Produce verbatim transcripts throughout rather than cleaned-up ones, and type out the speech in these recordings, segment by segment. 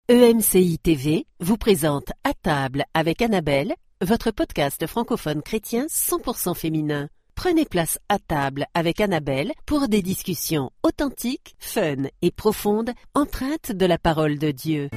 E M C I T V vous présente À table avec Annabelle, votre podcast francophone chrétien cent pour cent féminin. Prenez place à table avec Annabelle pour des discussions authentiques, fun et profondes, empreintes de la parole de Dieu.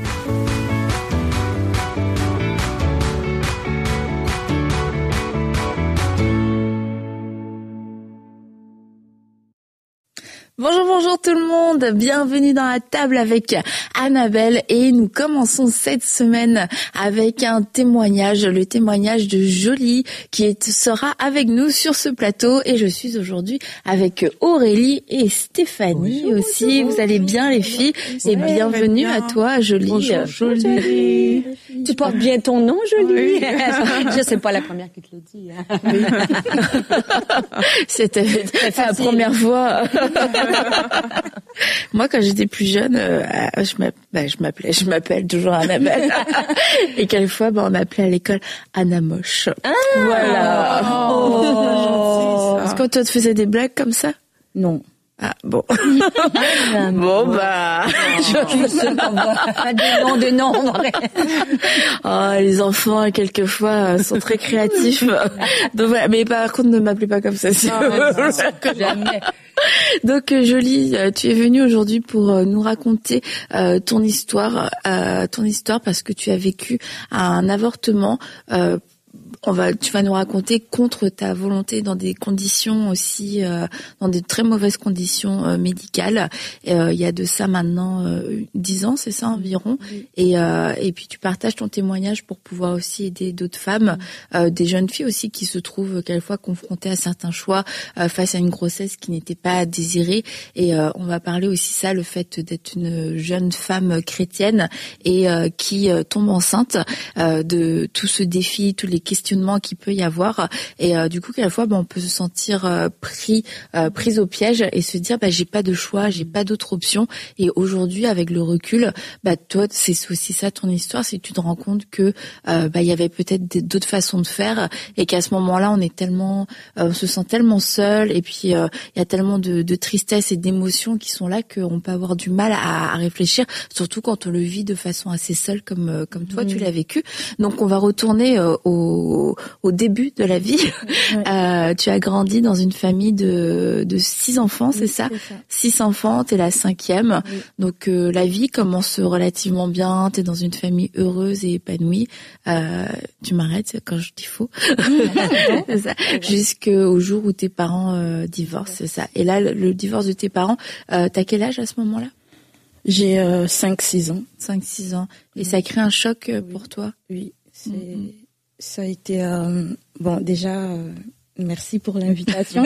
Bonjour, bonjour tout le monde, bienvenue dans la table avec Annabelle et nous commençons cette semaine avec un témoignage, le témoignage de Jolie qui est, sera avec nous sur ce plateau et je suis aujourd'hui avec Aurélie et Stéphanie bonjour, aussi. Bonjour, vous allez bien les filles et ouais, bienvenue à toi Jolie. Bonjour Jolie. Tu portes bien ton nom Jolie. Oui. Je sais pas la première qui te le dit. Hein. Oui. C'était la première fois. Moi, quand j'étais plus jeune, euh, je m'appelais, je m'appelais, je m'appelle toujours Annabelle. Et quelquefois, bah, on m'appelait à l'école Anna Moche. Ah, voilà. Oh, oh. Est-ce que toi, tu faisais des blagues comme ça? Non. Ah, bon. Bon, bah. Pas de nom, de nom. Oh, les enfants, quelquefois, sont très créatifs. Donc, voilà. Mais par contre, ne m'appelez pas comme ça, s'il vous plaît. Jamais. Donc Jolie, tu es venue aujourd'hui pour nous raconter euh, ton histoire, euh, ton histoire parce que tu as vécu un avortement. Euh, on va, tu vas nous raconter contre ta volonté dans des conditions aussi, euh, dans des très mauvaises conditions euh, médicales. Euh, il y a de ça maintenant euh, dix ans, c'est ça environ. Oui. Et euh, et puis tu partages ton témoignage pour pouvoir aussi aider d'autres femmes, euh, des jeunes filles aussi qui se trouvent quelquefois confrontées à certains choix euh, face à une grossesse qui n'était pas désirée. Et euh, on va parler aussi ça, le fait d'être une jeune femme chrétienne et euh, qui euh, tombe enceinte, euh, de tout ce défi, tous les questions qu'il peut y avoir et euh, du coup quelquefois bah, on peut se sentir euh, pris euh, prise au piège et se dire bah j'ai pas de choix, j'ai pas d'autre option et aujourd'hui avec le recul bah toi c'est aussi ça ton histoire, c'est que tu te rends compte que euh, bah il y avait peut-être d'autres façons de faire et qu'à ce moment-là on est tellement euh, on se sent tellement seul et puis il euh, y a tellement de, de tristesse et d'émotions qui sont là qu'on peut avoir du mal à, à réfléchir, surtout quand on le vit de façon assez seule comme euh, comme toi mmh. tu l'as vécu. Donc on va retourner euh, au Au, au début de la vie. Ouais. Euh, tu as grandi dans une famille de, de six enfants, oui, c'est ça, c'est ça. Six enfants, t'es la cinquième. Oui. Donc euh, la vie commence relativement bien, t'es dans une famille heureuse et épanouie. Euh, tu m'arrêtes quand je dis faux. C'est ça. Jusqu'au jour où tes parents euh, divorcent, c'est ça. Et là, le, le divorce de tes parents, euh, t'as quel âge à ce moment-là? J'ai euh, cinq six ans. cinq six ans. Et oui. Ça crée un choc euh, oui. pour toi? Oui, c'est... Mm-hmm. Ça a été euh, bon déjà euh, merci pour l'invitation.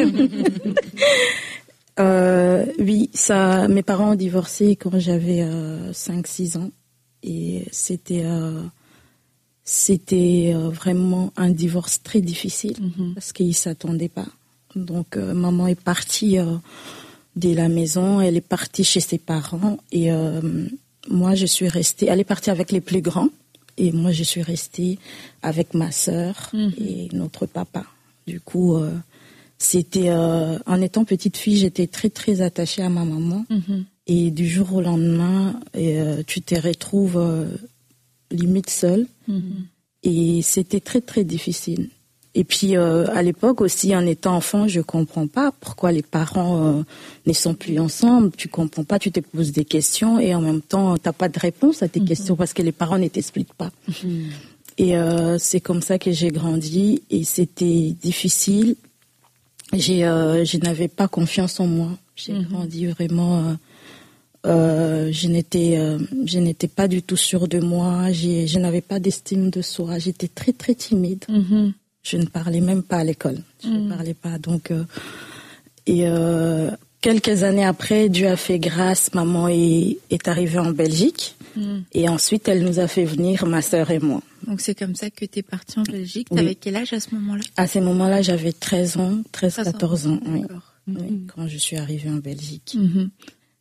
euh, oui, ça mes parents ont divorcé quand j'avais euh, cinq six ans et c'était euh, c'était euh, vraiment un divorce très difficile mm-hmm. parce qu'ils s'attendaient pas. Donc euh, maman est partie euh, de la maison, elle est partie chez ses parents et euh, moi je suis restée, elle est partie avec les plus grands. Et moi, je suis restée avec ma sœur mmh. et notre papa. Du coup, euh, c'était euh, en étant petite fille, j'étais très très attachée à ma maman. Mmh. Et du jour au lendemain, euh, tu te retrouves euh, limite seule. Mmh. Et c'était très très difficile. Et puis euh, à l'époque aussi, en étant enfant, je comprends pas pourquoi les parents euh, ne sont plus ensemble. Tu comprends pas, tu te poses des questions et en même temps, t'as pas de réponse à tes mmh. questions parce que les parents ne t'expliquent pas. Mmh. Et euh, c'est comme ça que j'ai grandi et c'était difficile. J'ai, euh, je n'avais pas confiance en moi. J'ai mmh. grandi vraiment. Euh, euh, je n'étais, euh, je n'étais pas du tout sûre de moi. J'ai, je n'avais pas d'estime de soi. J'étais très très timide. Mmh. Je ne parlais même pas à l'école. Je mmh. ne parlais pas. Donc, euh, et euh, quelques années après, Dieu a fait grâce. Maman est, est arrivée en Belgique. Mmh. Et ensuite, elle nous a fait venir, ma sœur et moi. Donc, c'est comme ça que tu es partie en Belgique. Oui. T'avais quel âge à ce moment-là? À ce moment-là, j'avais treize ans, treize, quatorze ans. Oui. Oui, mmh. quand je suis arrivée en Belgique. Mmh.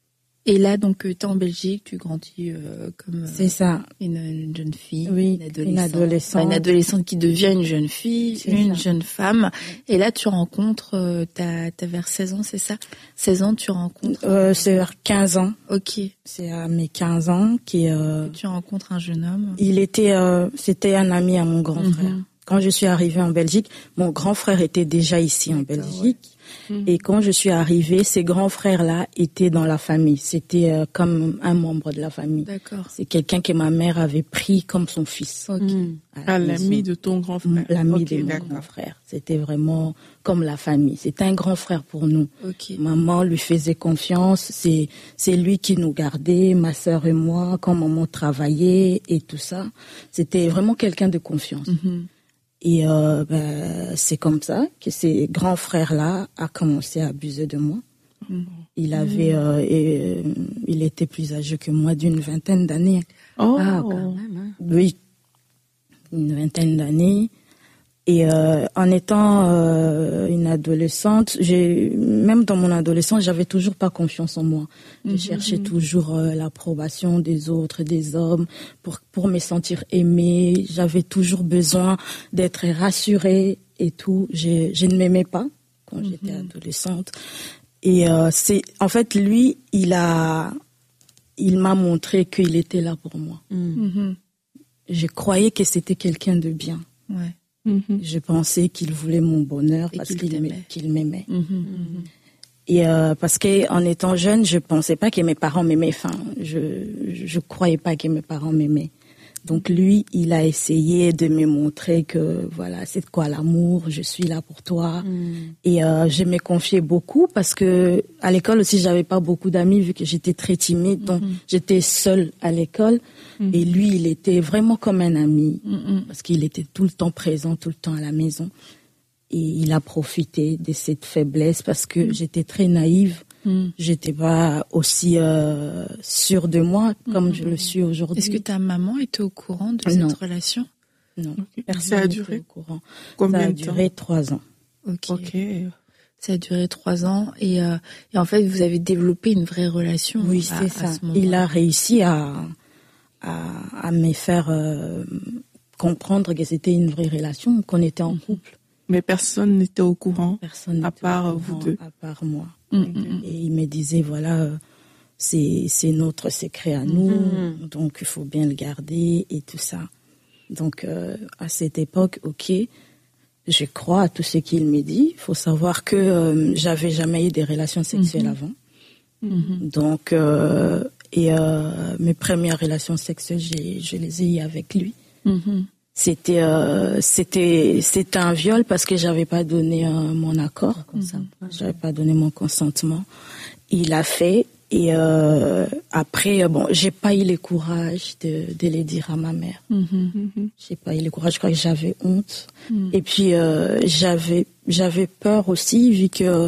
Et là, donc, tu es en Belgique, tu grandis euh, comme euh, c'est ça. Une, une jeune fille, oui, une adolescente, une adolescente, enfin, une adolescente qui devient une jeune fille, c'est une ça. jeune femme. Et là, tu rencontres, euh, t'as, t'as vers seize ans, c'est ça? seize ans, tu rencontres euh, C'est vers quinze ans. Ok. C'est à mes quinze ans qui. Euh, tu rencontres un jeune homme. Il était, euh, c'était un ami à mon grand mm-hmm. frère. Quand je suis arrivée en Belgique, mon grand frère était déjà ici en D'accord, Belgique. Ouais. Et quand je suis arrivée, ces grands frères-là étaient dans la famille. C'était euh, comme un membre de la famille. D'accord. C'est quelqu'un que ma mère avait pris comme son fils. Ok. Mmh. Ah, l'ami de ton grand frère. L'ami okay, de mon d'accord. grand frère. C'était vraiment comme la famille. C'était un grand frère pour nous. Okay. Maman lui faisait confiance. C'est, c'est lui qui nous gardait, ma sœur et moi, quand maman travaillait et tout ça. C'était vraiment quelqu'un de confiance. Mmh. Et euh, ben, c'est comme ça que ces grands frères-là a commencé à abuser de moi. Mmh. Il avait, mmh. euh, et, euh, il était plus âgé que moi d'une vingtaine d'années. Oh, ah, quand même. Hein. Oui, une vingtaine d'années. Et euh, en étant euh, une adolescente, j'ai même dans mon adolescence, j'avais toujours pas confiance en moi. Je mmh. cherchais toujours euh, l'approbation des autres, des hommes, pour pour me sentir aimée. J'avais toujours besoin d'être rassurée et tout. Je, je ne m'aimais pas quand mmh. j'étais adolescente. Et euh, c'est en fait lui, il a, il m'a montré qu'il était là pour moi. Mmh. Je croyais que c'était quelqu'un de bien. Ouais. Mm-hmm. Je pensais qu'il voulait mon bonheur et parce qu'il, qu'il, m'aimait. qu'il m'aimait. Mm-hmm, mm-hmm. Et euh, parce que en étant jeune, je pensais pas que mes parents m'aimaient. Enfin, je je croyais pas que mes parents m'aimaient. Donc lui, il a essayé de me montrer que voilà, c'est quoi l'amour, je suis là pour toi. Mm. Et euh, je me confiais beaucoup parce que à l'école aussi, j'avais pas beaucoup d'amis vu que j'étais très timide, donc mm-hmm. j'étais seule à l'école. Mm. Et lui, il était vraiment comme un ami mm-hmm. parce qu'il était tout le temps présent, tout le temps à la maison. Et il a profité de cette faiblesse parce que mm. j'étais très naïve. Mm. J'étais pas aussi euh, sûre de moi comme mm. je le suis aujourd'hui. Est-ce que ta maman était au courant de non. cette relation? Non. Okay. Personne ça a duré au courant. Combien ça a de temps? duré trois ans. Ok. okay. Ça a duré trois ans et, euh, et en fait vous avez développé une vraie relation. Oui, à, c'est ça. À ce moment-là. Il a réussi à à, à me faire euh, comprendre que c'était une vraie relation, qu'on était en couple. Mais personne n'était au courant. Personne à part au vous courant, deux. À part moi. Mm-hmm. Et il me disait voilà, euh, c'est c'est notre secret à nous, mm-hmm. donc il faut bien le garder et tout ça. Donc euh, à cette époque, ok, je crois à tout ce qu'il me dit. Il faut savoir que euh, j'avais jamais eu des relations sexuelles mm-hmm. avant. Mm-hmm. Donc euh, et euh, mes premières relations sexuelles, j'ai, je les ai eues avec lui. Mm-hmm. C'était euh, c'était c'était un viol parce que j'avais pas donné euh, mon accord, mm-hmm. j'avais pas donné mon consentement. Il l'a fait et euh, après bon, j'ai pas eu le courage de de le dire à ma mère. Mm-hmm. J'ai pas eu le courage, je crois que j'avais honte. Mm-hmm. Et puis euh, j'avais j'avais peur aussi vu que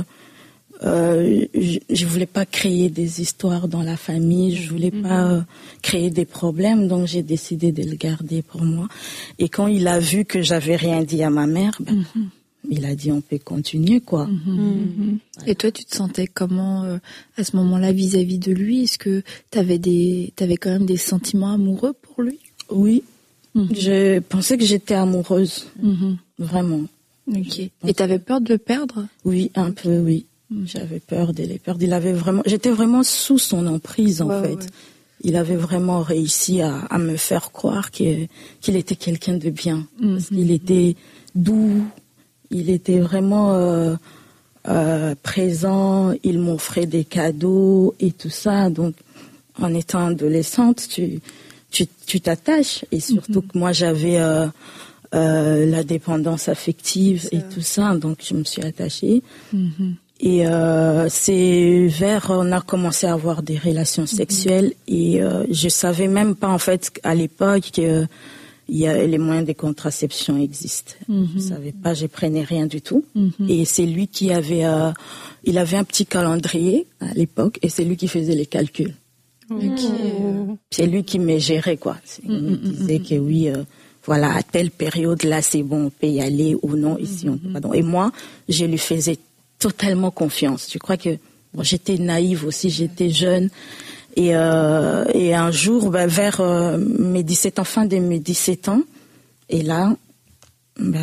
Euh, je, je voulais pas créer des histoires dans la famille, je voulais mm-hmm. pas euh, créer des problèmes, donc j'ai décidé de le garder pour moi. Et quand il a vu que j'avais rien dit à ma mère, ben, mm-hmm. il a dit on peut continuer quoi. Mm-hmm. Mm-hmm. Voilà. Et toi, tu te sentais comment euh, à ce moment-là vis-à-vis de lui? Est-ce que t'avais des, t'avais quand même des sentiments amoureux pour lui? Oui, mm-hmm. je pensais que j'étais amoureuse, mm-hmm. vraiment. Ok. Et t'avais peur de le perdre? Oui, un peu, oui. J'avais peur de les perdre. Il avait vraiment, j'étais vraiment sous son emprise en ouais, fait. Ouais. Il avait vraiment réussi à, à me faire croire qu'il, qu'il était quelqu'un de bien. Mm-hmm. Parce qu'il était doux, il était vraiment euh, euh, présent. Il m'offrait des cadeaux et tout ça. Donc, en étant adolescente, tu tu, tu t'attaches. Et surtout mm-hmm. que moi, j'avais euh, euh, la dépendance affective ça. Et tout ça. Donc, je me suis attachée. Mm-hmm. Et euh, c'est vers on a commencé à avoir des relations sexuelles mm-hmm. et euh, je savais même pas en fait à l'époque que il y a les moyens de contraception existent. Mm-hmm. Je savais pas, je prenais rien du tout. Mm-hmm. Et c'est lui qui avait euh, il avait un petit calendrier à l'époque et c'est lui qui faisait les calculs. Okay. C'est lui qui me gérait quoi. Il mm-hmm. me disait que oui euh, voilà à telle période là c'est bon on peut y aller ou non ici mm-hmm. on peut pas. Donc, et moi je lui faisais totalement confiance. Je crois que Bon, j'étais naïve aussi, j'étais jeune. Et, euh, et un jour, bah, vers euh, mes dix-sept ans, fin de mes dix-sept ans, et là, bah,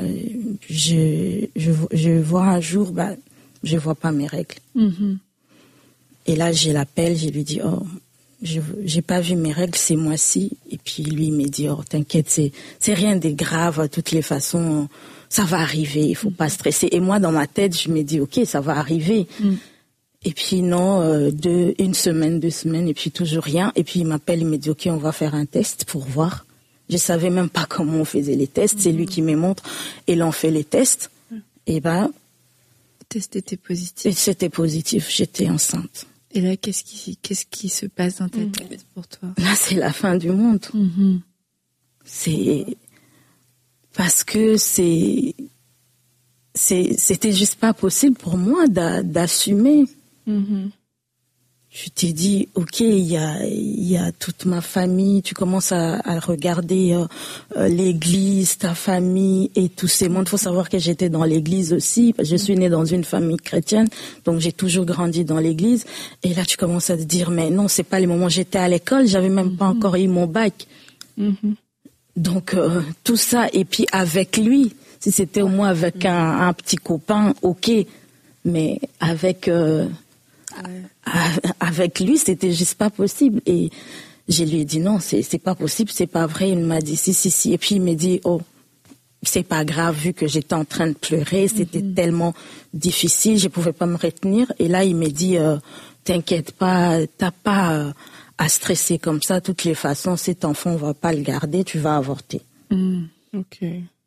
je, je, je vois un jour, bah, je vois pas mes règles. Mm-hmm. Et là, je l'appelle, je lui dis, oh, je j'ai pas vu mes règles ces mois-ci. Et puis lui, il me dit, oh, t'inquiète, c'est, c'est rien de grave, de toutes les façons, ça va arriver, il faut mm-hmm. pas stresser. Et moi, dans ma tête, je me dis, ok, ça va arriver. Mm. Et puis non, euh, deux, une semaine, deux semaines, et puis toujours rien. Et puis il m'appelle, il me dit, ok, on va faire un test pour voir. Je savais même pas comment on faisait les tests. Mm-hmm. C'est lui qui me montre. Et là, on fait les tests. Mm. Et ben, le test était positif. Et c'était positif. J'étais enceinte. Et là, qu'est-ce qui, qu'est-ce qui se passe dans ta tête mm. pour toi? Là, c'est la fin du monde. Mm-hmm. C'est parce que c'est, c'est, c'était juste pas possible pour moi d'a, d'assumer. Mm-hmm. Je t'ai dit, ok, il y a, il y a toute ma famille. Tu commences à, à regarder euh, euh, l'église, ta famille et tous ces mondes. Il faut savoir que j'étais dans l'église aussi. Parce que je suis née dans une famille chrétienne, donc j'ai toujours grandi dans l'église. Et là, tu commences à te dire, mais non, c'est pas les moments. J'étais à l'école, j'avais même mm-hmm. pas encore eu mon bac. Mm-hmm. Donc euh, tout ça, et puis avec lui. Si c'était au moins avec mm-hmm. un, un petit copain, ok. Mais avec euh, ouais. avec lui, c'était juste pas possible. Et je lui ai dit non, c'est c'est pas possible, c'est pas vrai. Il m'a dit si si si. Et puis il m'a dit oh, c'est pas grave vu que j'étais en train de pleurer, c'était mm-hmm. tellement difficile, je pouvais pas me retenir. Et là il m'a dit euh, t'inquiète pas, t'as pas euh, à stresser comme ça. De toutes les façons, cet enfant on va pas le garder, tu vas avorter. Mm. Ok.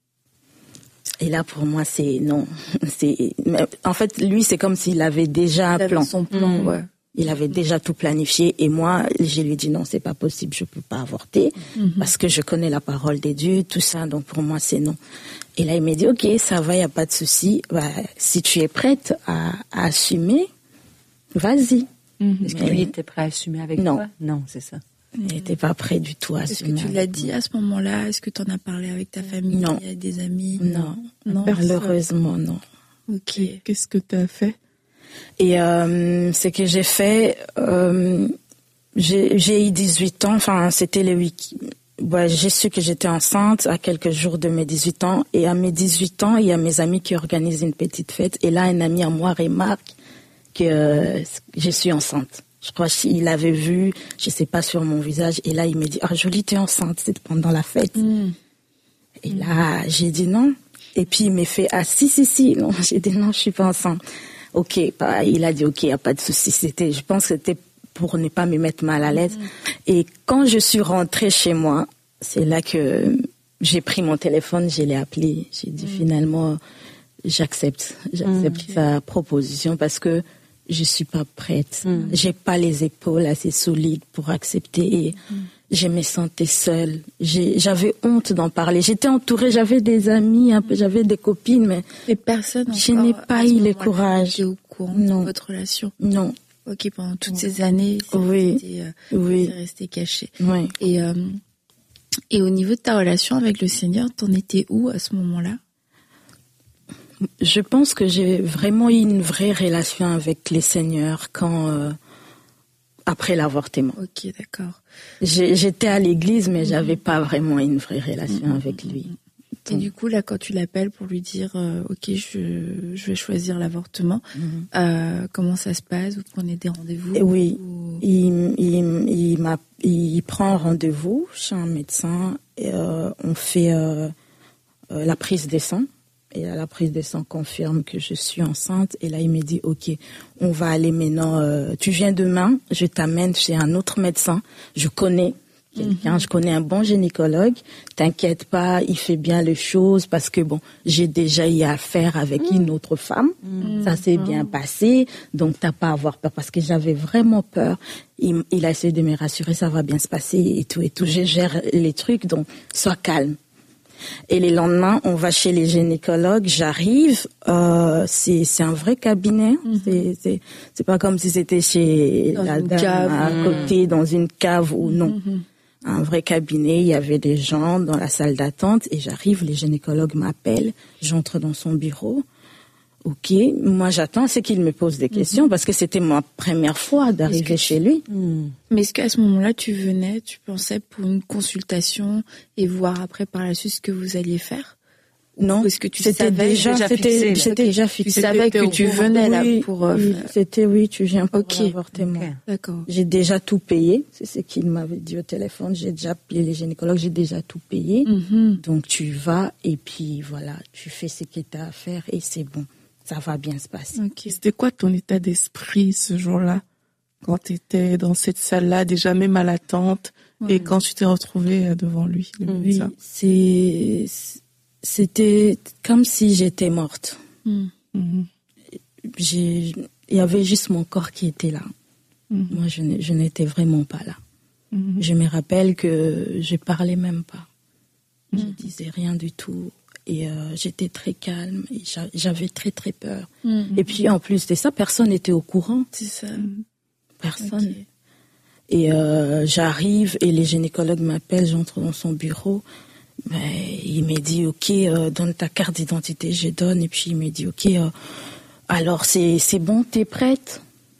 Et là, pour moi, c'est non. C'est en fait, lui, c'est comme s'il avait déjà un il plan. Avait son plan, mmh. ouais. Il avait déjà tout planifié. Et moi, je lui ai dit non, c'est pas possible, je peux pas avorter mmh. parce que je connais la parole de Dieu, tout ça. Donc pour moi, c'est non. Et là, il m'a dit ok, ça va, y a pas de souci. Bah, si tu es prête à, à assumer, vas-y. Mmh. Est-ce que lui était prêt à assumer avec non. toi? Non, c'est ça. Il n'était pas prêt du tout à assumer. Est-ce que tu l'as dit à ce moment-là? Est-ce que tu en as parlé avec ta famille? Non. Avec des amis? Non. Non. Malheureusement, non. Ok. Et qu'est-ce que tu as fait? Et euh, ce que j'ai fait, euh, j'ai, j'ai eu dix-huit ans, enfin c'était le week. Ouais, j'ai su que j'étais enceinte à quelques jours de mes dix-huit ans. Et à mes dix-huit ans, il y a mes amis qui organisent une petite fête. Et là, un ami à moi remarque que euh, je suis enceinte. Je crois qu'il avait vu, je sais pas, sur mon visage. Et là, il m'a dit, ah, Jolie, t'es enceinte, c'était pendant la fête. Mm. Et mm. là, j'ai dit non. Et puis, il m'a fait, ah, si, si, si. Non, j'ai dit non, je suis pas enceinte. Ok, bah, il a dit, ok, y a pas de souci. C'était, je pense que c'était pour ne pas me mettre mal à l'aise. Mm. Et quand je suis rentrée chez moi, c'est là que j'ai pris mon téléphone, je l'ai appelé. J'ai dit, mm. finalement, j'accepte. J'accepte mm. sa proposition parce que je suis pas prête. Mm. J'ai pas les épaules assez solides pour accepter. Et mm. je me sentais seule. J'ai, j'avais honte d'en parler. J'étais entourée, j'avais des amis, un peu, j'avais des copines, mais et personne je n'ai pas eu le courage. Au courant non. de votre relation. Non. Ok, pendant toutes ces années, c'est oui. resté, euh, oui. c'est resté caché. Oui. Et euh, et au niveau de ta relation avec le Seigneur, t'en étais où à ce moment-là? Je pense que j'ai vraiment eu une vraie relation avec les seigneurs quand euh, après l'avortement. Ok, d'accord. J'ai, j'étais à l'église, mais mm-hmm. j'avais pas vraiment une vraie relation mm-hmm. avec lui. Et du coup, là, quand tu l'appelles pour lui dire, euh, ok, je, je vais choisir l'avortement, mm-hmm. euh, comment ça se passe? Vous prenez des rendez-vous? Oui, ou... il, il, il, m'a, il prend un rendez-vous chez un médecin. Et, euh, on fait euh, euh, la prise des sangs. Et à la prise de sang confirme que je suis enceinte. Et là, il me dit, ok, on va aller maintenant. Euh, tu viens demain, je t'amène chez un autre médecin. Je connais quelqu'un, mm-hmm. je connais un bon gynécologue. T'inquiète pas, il fait bien les choses parce que bon, j'ai déjà eu affaire avec mm. une autre femme. Mm. Ça s'est mm. bien passé, donc t'as pas à avoir peur parce que j'avais vraiment peur. Il, il a essayé de me rassurer, ça va bien se passer et tout et tout. Je gère les trucs, donc sois calme. Et les lendemains, on va chez les gynécologues. J'arrive, euh, c'est c'est un vrai cabinet. Mm-hmm. C'est c'est c'est pas comme si c'était chez dans la dame cave. à côté dans une cave ou non. Mm-hmm. Un vrai cabinet. Il y avait des gens dans la salle d'attente et j'arrive. Les gynécologues m'appellent. J'entre dans son bureau. ok, moi j'attends, c'est qu'il me pose des questions, mmh. parce que c'était ma première fois d'arriver chez lui. Mmh. Mais est-ce qu'à ce moment-là, tu venais, tu pensais pour une consultation et voir après par la suite ce que vous alliez faire? Non, est-ce que tu c'était savais déjà, déjà c'était, fixé, c'était déjà fixé. Tu savais que tu venais là oui, pour. Euh, oui, c'était oui, tu viens pour okay. l'avortement. Okay. D'accord. J'ai déjà tout payé, c'est ce qu'il m'avait dit au téléphone. J'ai déjà appelé les gynécologues, j'ai déjà tout payé. Mm-hmm. Donc tu vas et puis voilà, tu fais ce que tu as à faire et c'est bon, ça va bien se passer. Okay. C'était quoi ton état d'esprit ce jour-là, quand tu étais dans cette salle-là, déjà même à l'attente, ouais. et quand tu t'es retrouvée devant lui, le oui, c'est. C'était comme si j'étais morte. Mmh. J'ai, il y avait juste mon corps qui était là. Mmh. Moi, je, je n'étais vraiment pas là. Mmh. Je me rappelle que je parlais même pas. Mmh. Je disais rien du tout. Et euh, j'étais très calme. Et j'avais très, très peur. Mmh. Et puis, en plus de ça, personne n'était au courant. C'est ça. Personne. Okay. Et euh, j'arrive et les gynécologues m'appellent, j'entre dans son bureau. Ben, il m'a dit, ok, euh, donne ta carte d'identité, je donne. Et puis il m'a dit, ok, euh, alors c'est, c'est bon, t'es prête?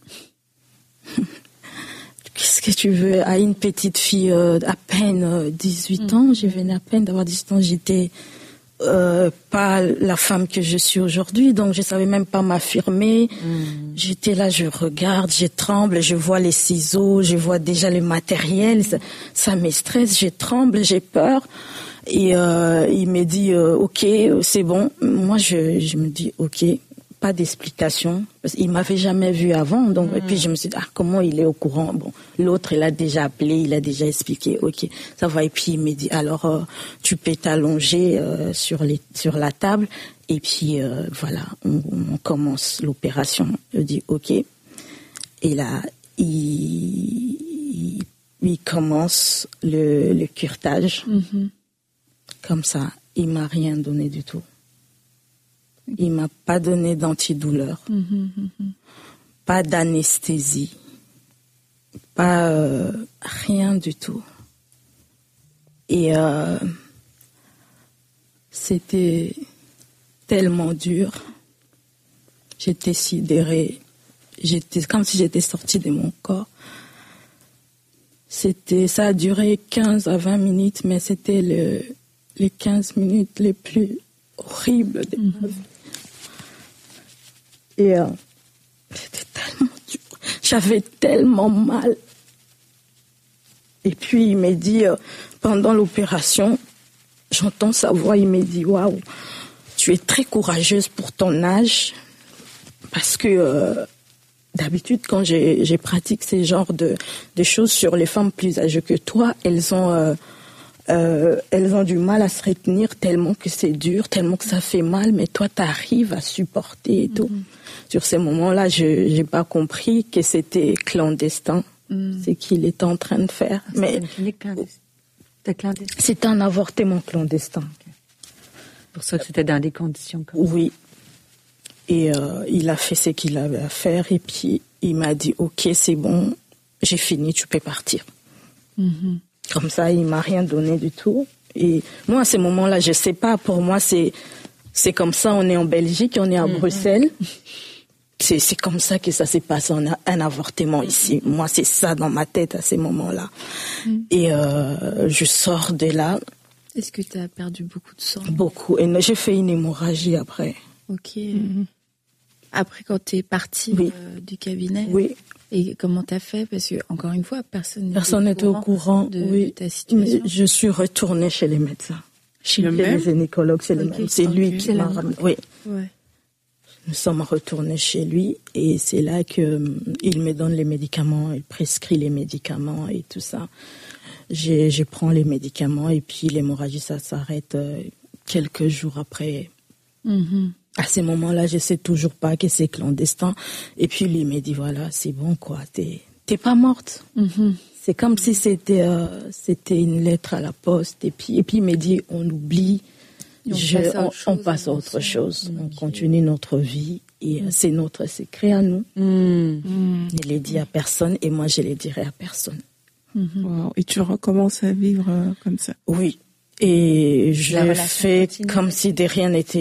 Qu'est-ce que tu veux? À une petite fille euh, à peine euh, dix-huit ans, je venais à peine d'avoir dix-huit ans, j'étais euh, pas la femme que je suis aujourd'hui, donc je savais même pas m'affirmer. Mmh. J'étais là, je regarde, je tremble, je vois les ciseaux, je vois déjà le matériel, ça, ça me stresse, je tremble, j'ai peur. Et euh, il m'a dit euh, ok, c'est bon. Moi je je me dis ok, pas d'explication parce qu'il m'avait jamais vu avant, donc mmh. et puis je me suis dit ah comment il est au courant. Bon, l'autre il a déjà appelé, il a déjà expliqué, ok ça va. Et puis il m'a dit alors euh, tu peux t'allonger euh, sur les sur la table et puis euh, voilà on, on commence l'opération. Je dis ok et là il il, il commence le le curetage. Mmh. Comme ça, il m'a rien donné du tout. Il m'a pas donné d'antidouleur, mmh, mmh. pas d'anesthésie, pas euh, rien du tout. Et euh, c'était tellement dur. J'étais sidérée. J'étais comme si j'étais sortie de mon corps. C'était, ça a duré quinze à vingt minutes, mais c'était le les quinze minutes les plus horribles de ma vie. Et euh, c'était tellement dur. J'avais tellement mal. Et puis il m'a dit, euh, pendant l'opération, j'entends sa voix, il m'a dit, waouh, tu es très courageuse pour ton âge. Parce que euh, d'habitude, quand j'ai, j'ai pratique ces genres de, de choses sur les femmes plus âgées que toi, elles ont... Euh, Euh, elles ont du mal à se retenir tellement que c'est dur, tellement que ça fait mal, mais toi t'arrives à supporter et tout. Mm-hmm. Sur ces moments-là, je j'ai pas compris que c'était clandestin, mm. c'est qu'il était en train de faire. Ah, mais une clinique clandestine. clandestin. C'était un avortement clandestin. Okay. Pour ça que c'était dans des conditions comme ça. Oui. Et euh, il a fait ce qu'il avait à faire et puis il m'a dit ok c'est bon, j'ai fini, tu peux partir. Mm-hmm. Comme ça, il m'a rien donné du tout. Et moi, à ce moment-là, je sais pas. Pour moi, c'est c'est comme ça. On est en Belgique, on est à mmh. Bruxelles. C'est c'est comme ça que ça s'est passé. On a un avortement ici. Moi, c'est ça dans ma tête à ces moments-là. Mmh. Et euh, je sors de là. Est-ce que tu as perdu beaucoup de sang? Beaucoup. Et j'ai fait une hémorragie après. Ok. Mmh. Après, quand tu es partie oui. euh, du cabinet. Oui. Et comment t'as fait? Parce que encore une fois, personne n'était personne n'était au courant de, oui. de ta situation. Mais je suis retournée chez les médecins, chez, chez les gynécologues, c'est okay. le même. C'est okay. lui qui c'est m'a ramené. Oui. Ouais. Nous sommes retournés chez lui et c'est là que um, il me donne les médicaments, il prescrit les médicaments et tout ça. J'ai, je prends les médicaments et puis l'hémorragie ça s'arrête euh, quelques jours après. Mm-hmm. À ces moments-là, je sais toujours pas que c'est clandestin. Et puis lui m'a dit voilà, c'est bon quoi, t'es t'es pas morte. Mm-hmm. C'est comme si c'était euh, c'était une lettre à la poste. Et puis et puis il m'a dit on oublie, on, je, passe on, chose, on passe à autre chose, okay. on continue notre vie et mm. c'est notre secret à nous. Mm. Mm. Je l'ai dit à personne et moi je le dirai à personne. Mm-hmm. Wow. Et tu recommences à vivre euh, comme ça? Oui. Et je fais comme si de rien n'était.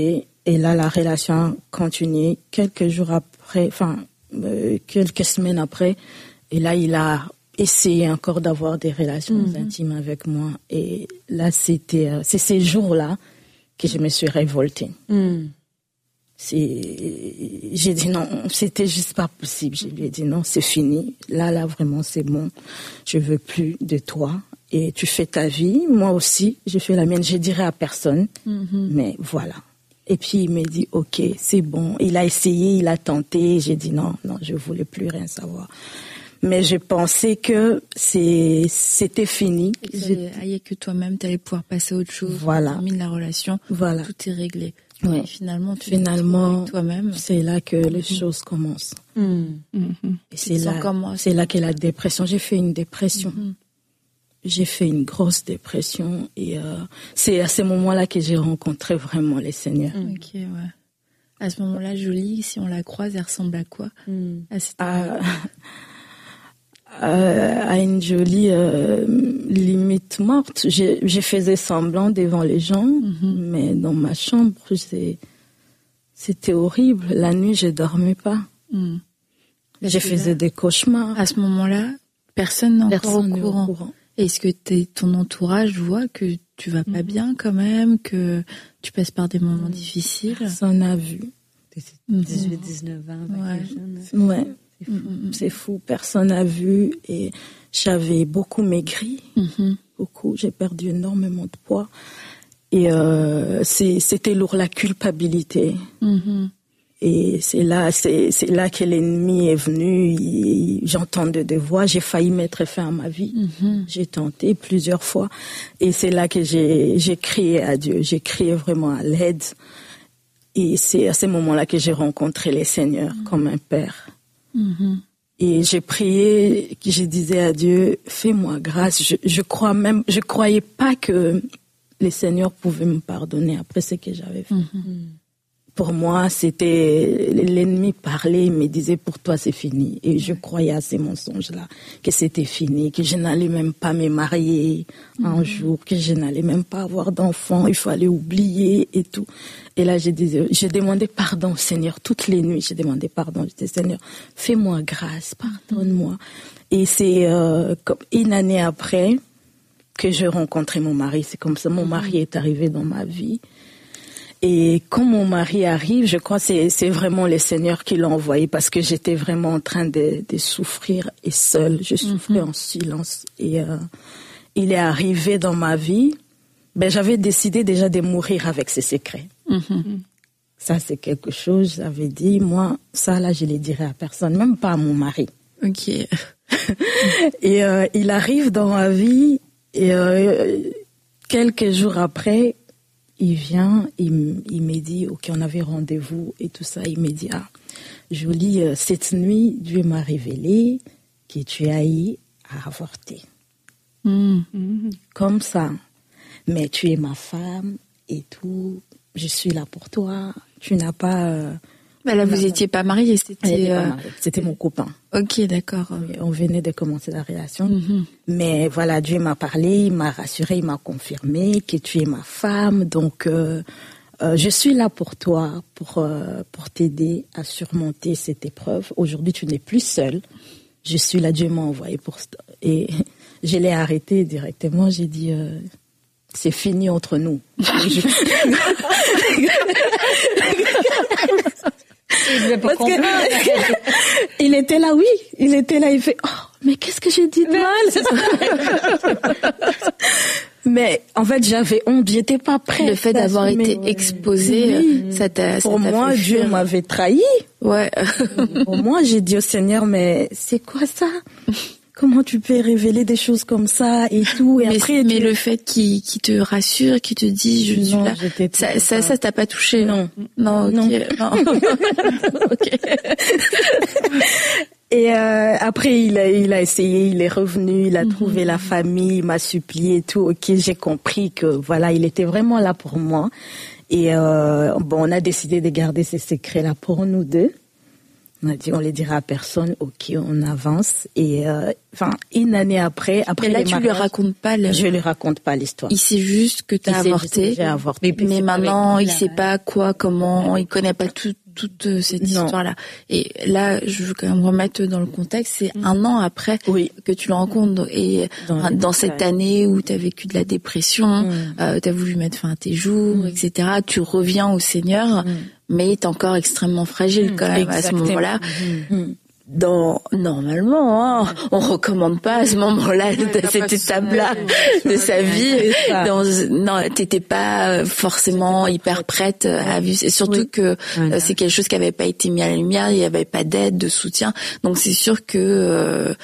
Et là, la relation a continué. Quelques jours après, enfin, euh, quelques semaines après, et là, il a essayé encore d'avoir des relations mmh. intimes avec moi. Et là, c'était, euh, c'est ces jours-là que je me suis révoltée. Mmh. C'est, j'ai dit non, c'était juste pas possible. Je lui ai dit non, c'est fini. Là, là, vraiment, c'est bon. Je veux plus de toi. Et tu fais ta vie. Moi aussi, je fais la mienne. Je dirai à personne. Mm-hmm. Mais voilà. Et puis, il m'a dit, OK, c'est bon. Il a essayé, il a tenté. J'ai dit non, non, je voulais plus rien savoir. Mais je pensais que c'est, c'était fini. Il que toi-même, tu allais pouvoir passer à autre chose. Voilà. Termine la relation. Voilà. Tout est réglé. Ouais. Et finalement, tu finalement, toi-même. C'est là que mm-hmm. les choses commencent. Mm-hmm. Et c'est là, comment, c'est là que la dépression. J'ai fait une dépression. Mm-hmm. J'ai fait une grosse dépression et euh, c'est à ce moment-là que j'ai rencontré vraiment les seigneurs. Mm. Ok, ouais. À ce moment-là, Jolie, si on la croise, elle ressemble à quoi? Mm. À, cette à, euh, à une Jolie euh, limite morte. J'ai, j'ai faisais semblant devant les gens, mm-hmm. mais dans ma chambre, c'est, c'était horrible. La nuit, je dormais pas. Mm. Je faisais là, des cauchemars. À ce moment-là, personne n'est encore personne au courant. Au courant. Est-ce que t'es, ton entourage voit que tu vas pas bien quand même, que tu passes par des moments mmh. difficiles? Personne n'a vu. dix-huit, dix-neuf, vingt, ouais. ouais. C'est fou. Mmh. C'est fou. Personne n'a vu et j'avais beaucoup maigri, mmh. beaucoup. J'ai perdu énormément de poids et euh, c'est, c'était lourd, la culpabilité. Mmh. Et c'est là, c'est, c'est là que l'ennemi est venu. Il, j'entendais des voix. J'ai failli mettre fin à ma vie. Mm-hmm. J'ai tenté plusieurs fois. Et c'est là que j'ai, j'ai crié à Dieu. J'ai crié vraiment à l'aide. Et c'est à ce moment-là que j'ai rencontré les seigneurs mm-hmm. comme un père. Mm-hmm. Et j'ai prié, je disais à Dieu, fais-moi grâce. Je, je crois même, je croyais pas que les seigneurs pouvaient me pardonner après ce que j'avais fait. Mm-hmm. Pour moi, c'était l'ennemi parlait, il me disait pour toi c'est fini. Et je croyais à ces mensonges-là, que c'était fini, que je n'allais même pas me marier mm-hmm. un jour, que je n'allais même pas avoir d'enfants, il fallait oublier et tout. Et là, je disais, je demandais pardon, Seigneur, toutes les nuits, je demandais pardon. Je disais, Seigneur, fais-moi grâce, pardonne-moi. Et c'est euh, comme une année après que j'ai rencontré mon mari. C'est comme ça, mon mari est arrivé dans ma vie. Et quand mon mari arrive, je crois que c'est, c'est vraiment le Seigneur qui l'a envoyé parce que j'étais vraiment en train de, de souffrir et seule. Je souffrais mm-hmm. en silence. Et euh, il est arrivé dans ma vie. Ben, j'avais décidé déjà de mourir avec ses secrets. Mm-hmm. Ça, c'est quelque chose, j'avais dit, moi, ça, là, je ne le dirai à personne, même pas à mon mari. Ok. Et euh, il arrive dans ma vie et euh, quelques jours après, il vient, il, il m'a dit, ok, on avait rendez-vous et tout ça. Il m'a dit, ah, Jolie, cette nuit, Dieu m'a révélé que tu as eu à avorter. Mm. Mm-hmm. Comme ça. Mais tu es ma femme et tout. Je suis là pour toi. Tu n'as pas... Euh, bah là, vous n'étiez pas mariés, c'était... Euh... Pas c'était mon copain. Ok, d'accord. On venait de commencer la relation. Mm-hmm. Mais voilà, Dieu m'a parlé, il m'a rassuré, il m'a confirmé que tu es ma femme. Donc, euh, euh, je suis là pour toi, pour, euh, pour t'aider à surmonter cette épreuve. Aujourd'hui, tu n'es plus seule. Je suis là, Dieu m'a envoyé pour... Et je l'ai arrêté directement. J'ai dit... Euh, c'est fini entre nous. Parce que, il était là, oui, il était là, il fait, oh, mais qu'est-ce que j'ai dit de mal? Mais en fait, j'avais honte, j'étais pas prête. Le fait d'avoir été exposée, oui. ça t'a, ça pour t'a moi, fait Dieu fuir. m'avait trahi. Ouais. Pour moi, j'ai dit au Seigneur, mais c'est quoi ça? Comment tu peux révéler des choses comme ça et tout et mais, après mais tu... le fait qu'il, qu'il te rassure, qu'il te dise je suis non, là, ça, ça, ça t'a pas touché? Non, non, okay. non. non. Okay. Et euh, après il a, il a essayé, il est revenu, il a mm-hmm. trouvé la famille, il m'a supplié et tout. Ok, j'ai compris que voilà, il était vraiment là pour moi. Et euh, bon, on a décidé de garder ces secrets là pour nous deux. On a dit, on les dira à personne, ok, on avance. Et euh, enfin, une année après, après mais là, les tu mariages, lui racontes pas le... Je lui raconte pas l'histoire. Il sait juste que t'as avorté. Que j'ai avorté. Mais, mais maintenant, il sait pas quoi, comment, il connaît pas tout, toute cette non. histoire-là. Et là, je veux quand même remettre dans le contexte, c'est mmh. un an après oui. que tu le rencontres. Et dans, dans cette année où tu as vécu de la dépression, mmh. euh, tu as voulu mettre fin à tes jours, mmh. et cetera, tu reviens au Seigneur, mmh. mais tu es encore extrêmement fragile quand même Exactement. à ce moment-là. Mmh. Dans normalement, hein, on recommande pas à ce moment-là, oui, de cette étape-là de sa vie. Dans, non, t'étais pas forcément hyper prête à vivre. Et surtout oui. que voilà. c'est quelque chose qui avait pas été mis à la lumière. Il y avait pas d'aide, de soutien. Donc c'est sûr que euh,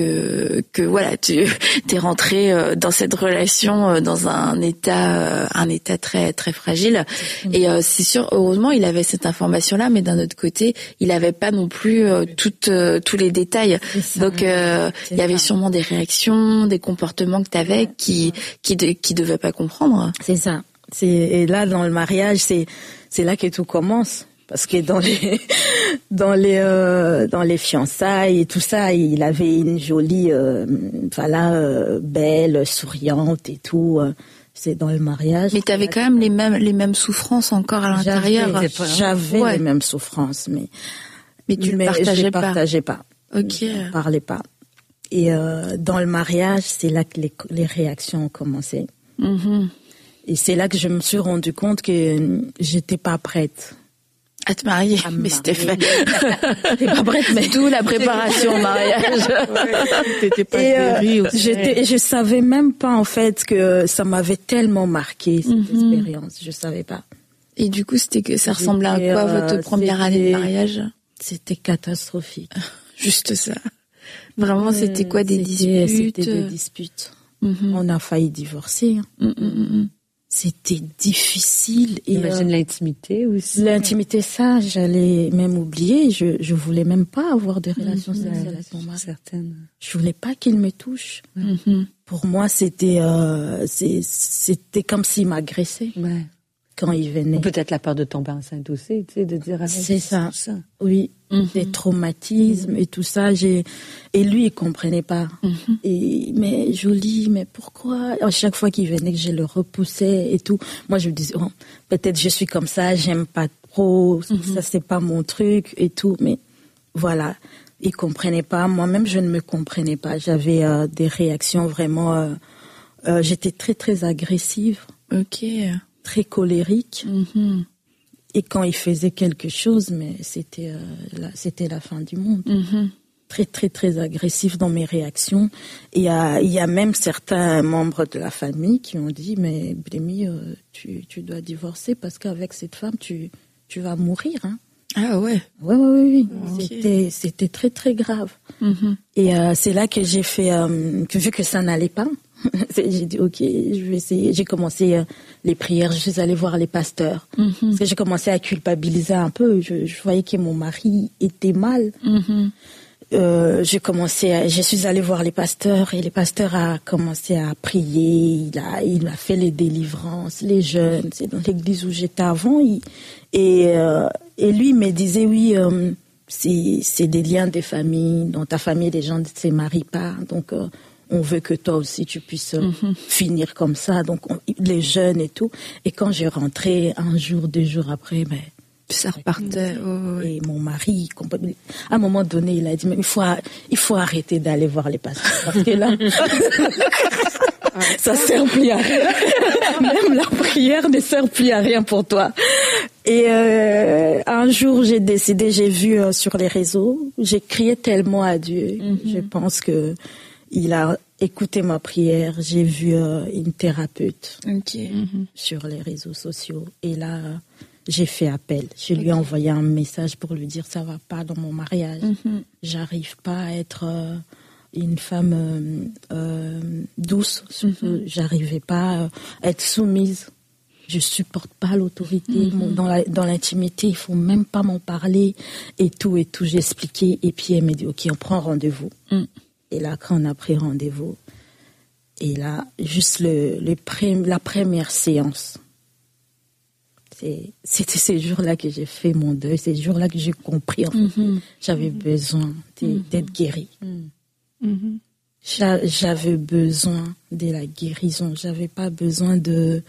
que que voilà, tu t'es rentré dans cette relation dans un état un état très très fragile. Et euh, c'est sûr, heureusement, il avait cette information-là, mais d'un autre côté, il avait pas non plus euh, toute Euh, tous les détails. Donc euh, il y avait sûrement des réactions, des comportements que tu avais qui qui de, qui devaient pas comprendre. C'est ça. C'est et là dans le mariage, c'est c'est là que tout commence parce que dans les dans les euh, dans les fiançailles et tout ça, il avait une jolie euh, voilà euh, belle, souriante et tout euh, c'est dans le mariage. Mais tu avais quand même les mêmes les mêmes souffrances encore à l'intérieur. J'avais, j'avais ouais. les mêmes souffrances mais Mais tu ne partageais pas. partageais pas. Ok. Je ne parlais pas. Et euh, dans le mariage, c'est là que les, les réactions ont commencé. Mm-hmm. Et c'est là que je me suis rendu compte que j'étais pas prête. À te marier, à mais marier. c'était fait. T'es pas prête, mais tout la préparation au mariage. Ouais, t'étais pas et, euh, j'étais, et je savais même pas en fait que ça m'avait tellement marqué cette mm-hmm. expérience. Je savais pas. Et du coup, c'était que ça ressemblait à quoi euh, votre première année de mariage? C'était catastrophique. Juste ça. Vraiment, c'était quoi des c'était, disputes? C'était des disputes. Mm-hmm. On a failli divorcer. Mm-hmm. C'était difficile. Et J'imagine euh, l'intimité aussi. L'intimité, ça, j'allais même oublier. Je je voulais même pas avoir de relations mm-hmm. sexuelles avec mon mari. Certaines. Je voulais pas qu'il me touche. Mm-hmm. Pour moi, c'était euh, c'est, c'était comme s'il m'agressait. Ouais. Quand il venait. Ou peut-être la peur de tomber enceinte aussi, tu sais, de dire avec c'est ça. ça. Oui, mm-hmm. des traumatismes mm-hmm. et tout ça. J'ai et lui il comprenait pas. Mm-hmm. Et mais Jolie, mais pourquoi? À chaque fois qu'il venait, que je le repoussais et tout. Moi je me disais oh, peut-être je suis comme ça, j'aime pas trop, mm-hmm. ça c'est pas mon truc et tout. Mais voilà, il comprenait pas. Moi-même je ne me comprenais pas. J'avais euh, des réactions vraiment. Euh, euh, j'étais très très agressive. Ok. Très colérique. Mm-hmm. Et quand il faisait quelque chose, mais c'était, euh, la, c'était la fin du monde. Mm-hmm. Très, très, très agressif dans mes réactions. Et il y a, y a même certains membres de la famille qui ont dit, mais Blémy, euh, tu, tu dois divorcer parce qu'avec cette femme, tu, tu vas mourir. Hein. Ah ouais. Oui, oui, oui. Okay. C'était, c'était très, très grave. Mm-hmm. Et euh, c'est là que j'ai fait, euh, que vu que ça n'allait pas, j'ai dit ok, je vais essayer. J'ai commencé euh, les prières. Je suis allée voir les pasteurs mm-hmm. parce que j'ai commencé à culpabiliser un peu. Je, je voyais que mon mari était mal. Mm-hmm. Euh, j'ai commencé. À, je suis allée voir les pasteurs et les pasteurs a commencé à prier. Il a, il a fait les délivrances, les jeûnes. C'est dans l'église où j'étais avant. Il, et euh, et lui il me disait oui. Euh, c'est, c'est des liens des familles. Dans ta famille, les gens ne se marient pas. Donc euh, on veut que toi aussi tu puisses mm-hmm. finir comme ça, donc on, les jeunes et tout. Et quand j'ai rentré un jour, deux jours après, ben ça repartait. Oh, et mon mari, à un moment donné, il a dit mais il faut il faut arrêter d'aller voir les pasteurs parce que là ça sert plus à rien. Même la prière ne sert plus à rien pour toi. Et euh, un jour, j'ai décidé, j'ai vu euh, sur les réseaux, j'ai crié tellement à Dieu. Mm-hmm. Je pense que il a écouté ma prière. J'ai vu euh, une thérapeute okay. mm-hmm. sur les réseaux sociaux. Et là, j'ai fait appel. Je lui ai okay. envoyé un message pour lui dire ça va pas dans mon mariage. Mm-hmm. J'arrive pas à être euh, une femme euh, euh, douce. Mm-hmm. J'arrivais pas à être soumise. Je supporte pas l'autorité. Mm-hmm. Dans, la, dans l'intimité, il faut même pas m'en parler et tout et tout. J'ai expliqué et puis elle m'a dit ok, on prend rendez-vous. Mm. Et là, quand on a pris rendez-vous, et là, juste le, le pré, la première séance, c'est, c'était ces jours-là que j'ai fait mon deuil, ces jours-là que j'ai compris, en fait, mm-hmm. j'avais mm-hmm. besoin de, d'être guérie. Mm-hmm. J'avais besoin de la guérison. J'avais pas besoin de,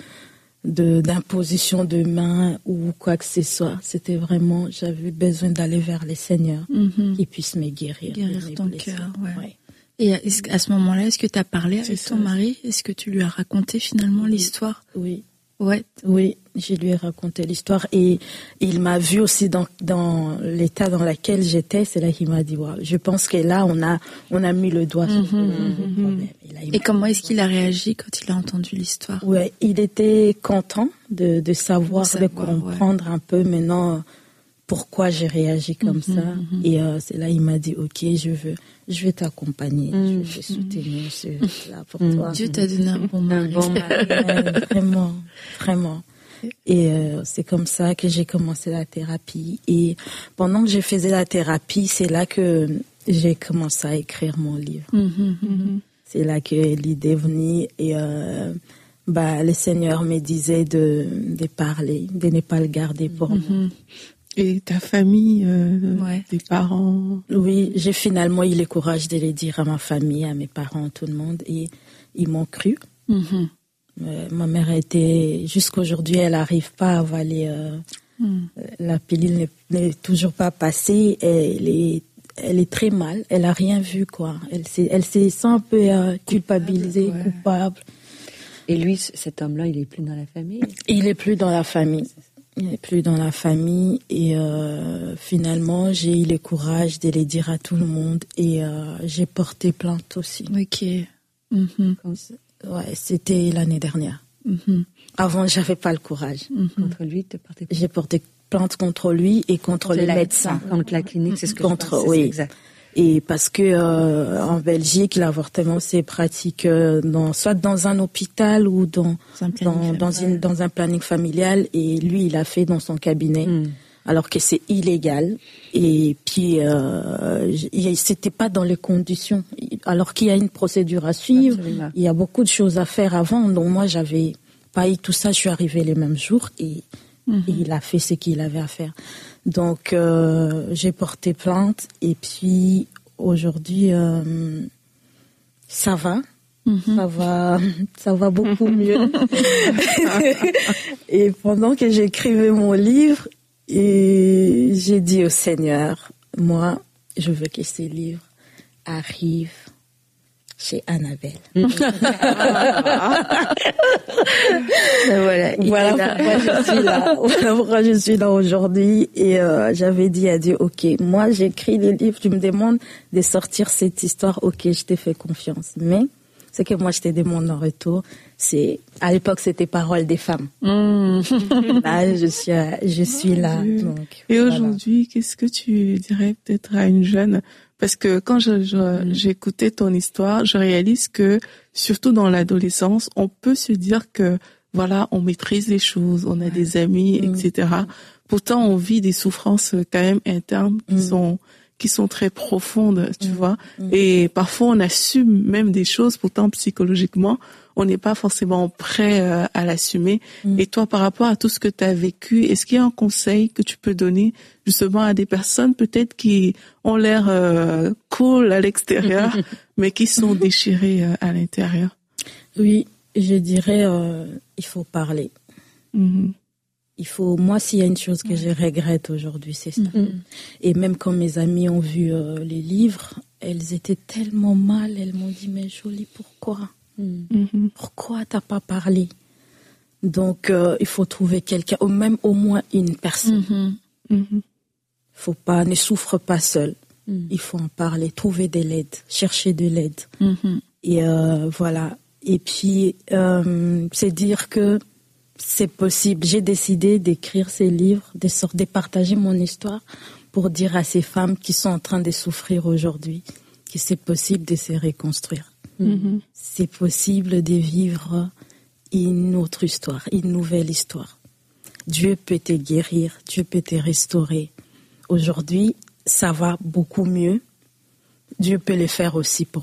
de d'imposition de main ou quoi que ce soit. C'était vraiment, j'avais besoin d'aller vers les Seigneurs mm-hmm. qui puissent me guérir. Guérir ton cœur, ouais. ouais. Et est-ce, à ce moment-là, est-ce que tu as parlé avec C'est ton ça. mari? Est-ce que tu lui as raconté finalement oui. l'histoire? Oui. Ouais. Oui, je lui ai raconté l'histoire et il m'a vu aussi dans, dans l'état dans lequel j'étais. C'est là qu'il m'a dit, wow, je pense que là, on a, on a mis le doigt sur mm-hmm, le mm-hmm. problème. Et, là, et comment est-ce qu'il a réagi quand il a entendu l'histoire? Ouais, il était content de, de savoir, de, savoir, de comprendre ouais. un peu maintenant pourquoi j'ai réagi comme mm-hmm, ça. Mm-hmm. Et euh, c'est là il m'a dit, ok, je veux, je vais t'accompagner, mm-hmm. je vais soutenir, je suis là pour mm-hmm. toi. Dieu t'a donné un bon mari. Bon ouais, vraiment, vraiment. Et euh, c'est comme ça que j'ai commencé la thérapie. Et pendant que je faisais la thérapie, c'est là que j'ai commencé à écrire mon livre. Mm-hmm, mm-hmm. C'est là que l'idée est venue et euh, bah, le Seigneur me disait de, de parler, de ne pas le garder pour mm-hmm. moi. Et ta famille, euh, ouais. tes parents? Oui, j'ai finalement eu le courage de le dire à ma famille, à mes parents, à tout le monde. Et ils m'ont cru. Mm-hmm. Euh, ma mère était, jusqu'aujourd'hui, elle n'arrive pas à avaler. Euh, mm. La pilule n'est, n'est toujours pas passée. Elle est, elle est très mal. Elle n'a rien vu, quoi. Elle s'est, elle s'est sent un peu euh, culpabilisée, ouais. coupable. Et lui, cet homme-là, il n'est plus dans la famille? Il n'est plus dans la famille. Il n'est plus dans la famille et euh, finalement j'ai eu le courage de le dire à tout le monde et euh, j'ai porté plainte aussi. Ok. Mm-hmm. Ouais, c'était l'année dernière. Mm-hmm. Avant j'avais pas le courage. Mm-hmm. Contre lui, tu portais plainte? J'ai porté plainte contre lui et contre, contre les la, médecins. Contre la clinique, c'est ce que contre, je pense, oui. c'est exact. Et parce que euh, en Belgique, l'avortement c'est pratique euh, dans, soit dans un hôpital ou dans un dans, dans, une, dans un planning familial. Et lui, il a fait dans son cabinet, mm. alors que c'est illégal. Et puis, euh, c'était pas dans les conditions. Alors qu'il y a une procédure à suivre, Absolument. Il y a beaucoup de choses à faire avant. Donc moi, j'avais pas eu tout ça. Je suis arrivée les mêmes jours et, mm-hmm. et il a fait ce qu'il avait à faire. Donc, euh, j'ai porté plainte et puis aujourd'hui, euh, ça va, mm-hmm. ça va, ça va beaucoup mieux. Et pendant que j'écrivais mon livre, et j'ai dit au Seigneur, moi, je veux que ces livres arrivent chez Annabelle. voilà, voilà pourquoi je suis là. Voilà pourquoi je suis là aujourd'hui. Et euh, j'avais dit à Dieu, ok, moi j'écris les livres, tu me demandes de sortir cette histoire, ok, je t'ai fait confiance. Mais ce que moi je te demande en retour, c'est, à l'époque c'était Paroles des femmes. Mmh. Là, je suis, je suis là. Donc, et voilà. Aujourd'hui, qu'est-ce que tu dirais peut-être à une jeune? Parce que quand je, je, mmh. j'écoutais ton histoire, je réalise que, surtout dans l'adolescence, on peut se dire que, voilà, on maîtrise les choses, on a ouais. des amis, mmh. et cetera. Pourtant, on vit des souffrances quand même internes qui mmh. sont qui sont très profondes, tu mmh. vois. Mmh. Et parfois, on assume même des choses, pourtant psychologiquement, on n'est pas forcément prêt euh, à l'assumer. Mmh. Et toi, par rapport à tout ce que tu as vécu, est-ce qu'il y a un conseil que tu peux donner justement à des personnes peut-être qui ont l'air euh, cool à l'extérieur, mais qui sont déchirées euh, à l'intérieur? Oui, je dirais, euh, il faut parler. Mmh. Il faut, moi, s'il y a une chose que ouais. je regrette aujourd'hui, c'est ça. Mm-hmm. Et même quand mes amies ont vu euh, les livres, elles étaient tellement mal. Elles m'ont dit, mais Jolie, pourquoi mm-hmm. Pourquoi t'as pas parlé? Donc, euh, il faut trouver quelqu'un, ou même au moins une personne. Mm-hmm. Mm-hmm. Faut pas, ne souffre pas seul. Mm. Il faut en parler, trouver de l'aide, chercher de l'aide. Mm-hmm. Et euh, voilà. Et puis, euh, c'est dire que c'est possible. J'ai décidé d'écrire ces livres, de sorte de partager mon histoire pour dire à ces femmes qui sont en train de souffrir aujourd'hui que c'est possible de se reconstruire. Mm-hmm. C'est possible de vivre une autre histoire, une nouvelle histoire. Dieu peut te guérir, Dieu peut te restaurer. Aujourd'hui, ça va beaucoup mieux. Dieu peut le faire aussi pour toi.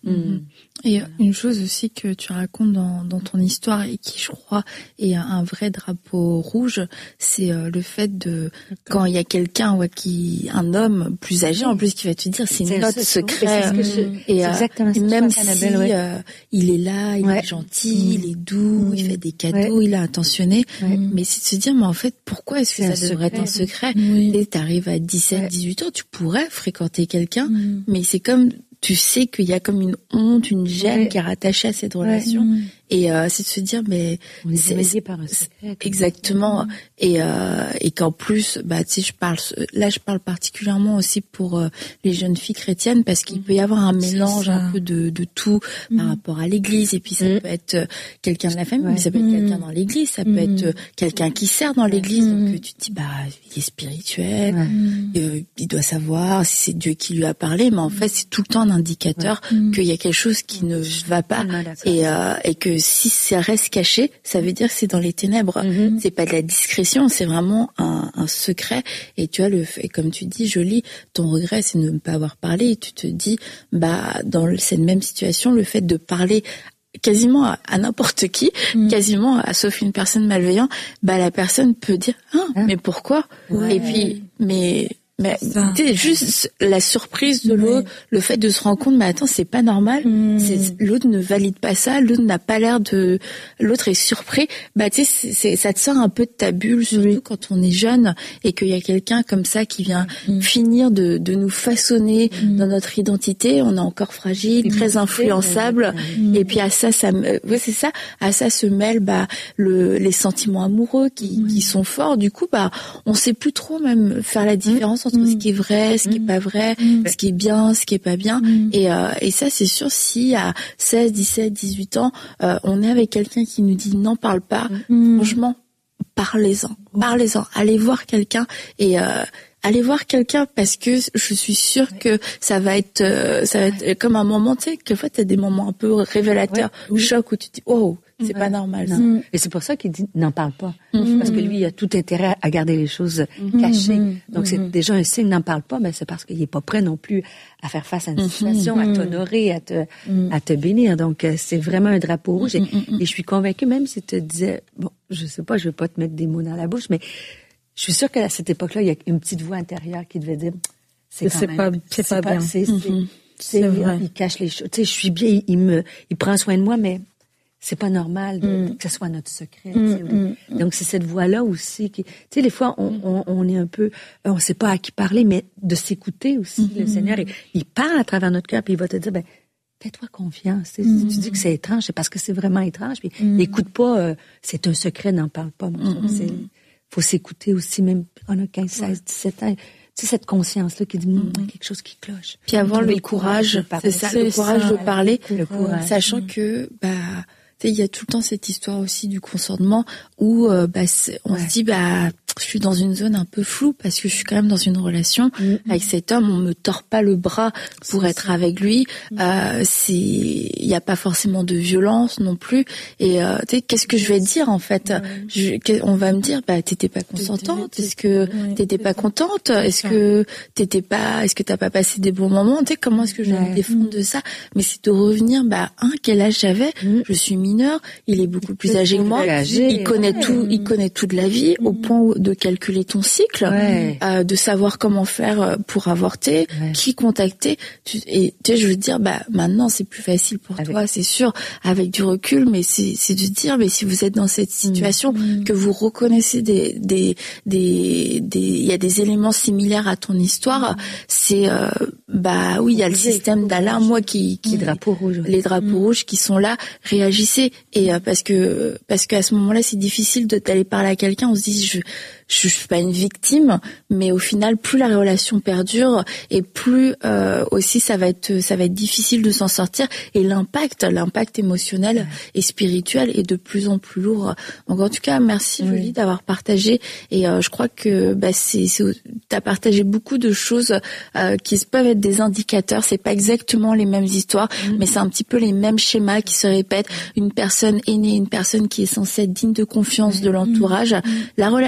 Mmh. Et une chose aussi que tu racontes dans, dans ton histoire et qui, je crois, est un vrai drapeau rouge, c'est euh, le fait de, quand il y a quelqu'un, ouais, qui, un homme plus âgé, en plus, qui va te dire, c'est une note secrète. Et, euh, et même si ouais. euh, il est là, il ouais. est gentil, mmh. il est doux, mmh. il fait des cadeaux, ouais. il est attentionné, ouais. mais c'est de se dire, mais en fait, pourquoi est-ce que c'est ça devrait être un secret? Oui. Et t'arrives à dix-sept, ouais. dix-huit ans, tu pourrais fréquenter quelqu'un, mmh. mais c'est comme, tu sais qu'il y a comme une honte, une gêne ouais. qui est rattachée à cette relation. Ouais. Et euh, c'est de se dire, mais on est c'est par un secret. Exactement. Et euh, et qu'en plus, bah tu sais, je parle là, je parle particulièrement aussi pour euh, les jeunes filles chrétiennes parce qu'il mmh. peut y avoir un mélange un peu de de tout mmh. par rapport à l'Église. Et puis ça mmh. peut être euh, quelqu'un de la famille, ouais. mais ça peut être mmh. quelqu'un dans l'Église, ça mmh. peut être euh, quelqu'un qui sert dans l'Église. Mmh. Donc tu te dis, bah il est spirituel, ouais. euh, il doit savoir si c'est Dieu qui lui a parlé, mais en fait c'est tout le temps un indicateur ouais. qu'il y a quelque chose qui ne va pas et euh, et que si ça reste caché, ça veut dire que c'est dans les ténèbres. Mm-hmm. C'est pas de la discrétion, c'est vraiment un, un secret. Et tu vois, le fait, comme tu dis, Jolie, ton regret, c'est de ne pas avoir parlé. Et tu te dis, bah, dans cette même situation, le fait de parler quasiment à, à n'importe qui, mm. quasiment, à, sauf une personne malveillante, bah, la personne peut dire, ah, hein? mais pourquoi? Ouais. Et puis, mais, mais tu sais, juste la surprise de l'autre, ouais. le fait de se rendre compte, mais attends, c'est pas normal, mmh. c'est, l'autre ne valide pas ça, l'autre n'a pas l'air de, l'autre est surpris, bah tu sais, c'est, c'est, ça te sort un peu de ta bulle, surtout oui. quand on est jeune et qu'il y a quelqu'un comme ça qui vient mmh. finir de, de nous façonner mmh. dans notre identité, on est encore fragile, mmh. très influençable, mmh. et puis à ça, ça, ouais c'est ça, à ça se mêlent bah le, les sentiments amoureux qui, mmh. qui sont forts, du coup bah on sait plus trop même faire la différence entre mmh. ce qui est vrai, ce qui est pas vrai, mmh. ce qui est bien, ce qui est pas bien. Mmh. Et, euh, et ça, c'est sûr, si à seize, dix-sept, dix-huit ans, euh, on est avec quelqu'un qui nous dit n'en parle pas, mmh. franchement, parlez-en, parlez-en. Allez voir quelqu'un et euh, allez voir quelqu'un parce que je suis sûre que ça va être, euh, ça va être comme un moment, tu sais, quelquefois t'as des moments un peu révélateurs, ouais. choc où tu te dis, oh, c'est ouais. pas normal. Ça. Mm. Et c'est pour ça qu'il dit n'en parle pas. Mm. Parce que lui, il a tout intérêt à garder les choses mm. cachées. Mm. Donc, mm. c'est déjà un signe n'en parle pas, mais c'est parce qu'il est pas prêt non plus à faire face à une situation, mm. à t'honorer, à te, mm. à te bénir. Donc, c'est vraiment un drapeau rouge. Et, mm. et je suis convaincue, même si tu te disais, bon, je sais pas, je veux pas te mettre des mots dans la bouche, mais je suis sûre qu'à cette époque-là, il y a une petite voix intérieure qui devait dire, c'est quand c'est même, pas, c'est, c'est pas, pas bien. C'est, c'est, mm-hmm. c'est, c'est vrai. Il cache les choses. Tu sais, je suis bien, il, il me, il prend soin de moi, mais c'est pas normal de, mm. que ce soit notre secret. Mm, mm, Donc, c'est cette voix-là aussi qui, tu sais, des fois, on, on, on est un peu, on sait pas à qui parler, mais de s'écouter aussi. Mm, le Seigneur, il, il parle à travers notre cœur, puis il va te dire, ben, fais-toi confiance. Mm. Si tu dis que c'est étrange, c'est parce que c'est vraiment étrange. Puis, mm. n'écoute pas, euh, c'est un secret, n'en parle pas. Mm. C'est, faut s'écouter aussi, même on a quinze, seize, dix-sept ans. C'est cette conscience-là qui dit mm. quelque chose qui cloche. Puis avoir le, le courage, courage c'est ça, le courage ça, de parler, le courage. Sachant mm. que, bah, tu sais, il y a tout le temps cette histoire aussi du consentement où, euh, bah, on ouais. se dit, bah, je suis dans une zone un peu floue parce que je suis quand même dans une relation mmh. avec cet homme. On me tord pas le bras pour c'est être ça. Avec lui. Mmh. Euh, c'est, il y a pas forcément de violence non plus. Et euh, tu sais, qu'est-ce que je vais dire en fait ouais. je, On va me dire, bah, t'étais pas consentante. Est-ce que ouais. t'étais pas contente Est-ce que t'étais pas Est-ce que t'as pas passé des bons moments Tu sais, comment est-ce que je vais ouais. me défendre de ça? Mais c'est de revenir, bah, hein, quel âge j'avais mmh. Je suis mineur. Il est beaucoup plus âgé que moi. Âgé, il connaît ouais. tout. Il connaît tout de la vie mmh. au point où de calculer ton cycle, ouais. euh, de savoir comment faire pour avorter, ouais. qui contacter. Tu, et tu sais, je veux dire, bah maintenant c'est plus facile pour avec... toi, c'est sûr, avec du recul, mais c'est, c'est de dire, mais si vous êtes dans cette situation, mmh. que vous reconnaissez des, des, des, des, il y a des éléments similaires à ton histoire, mmh. c'est, euh, bah oui, il y a le système d'alarme, moi qui, qui les drapeaux rouges, les drapeaux mmh. rouges qui sont là, réagissez. Et euh, parce que, parce qu'à ce moment-là, c'est difficile de d'aller parler à quelqu'un. On se dit, je je suis pas une victime, mais au final, plus la relation perdure et plus euh, aussi ça va être ça va être difficile de s'en sortir. Et l'impact, l'impact émotionnel ouais. et spirituel est de plus en plus lourd. Donc en tout cas, merci oui. Jolie d'avoir partagé. Et euh, je crois que bah c'est, c'est t'as partagé beaucoup de choses euh, qui peuvent être des indicateurs. C'est pas exactement les mêmes histoires, mmh. mais c'est un petit peu les mêmes schémas qui se répètent. Une personne aînée, une personne qui est censée être digne de confiance mmh. de l'entourage. Mmh. La relation est